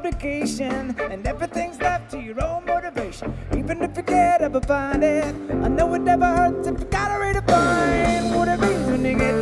obligation, and everything's left to your own motivation. Even if you can't ever find it, I know it never hurts if you gotta redefine what it means when you get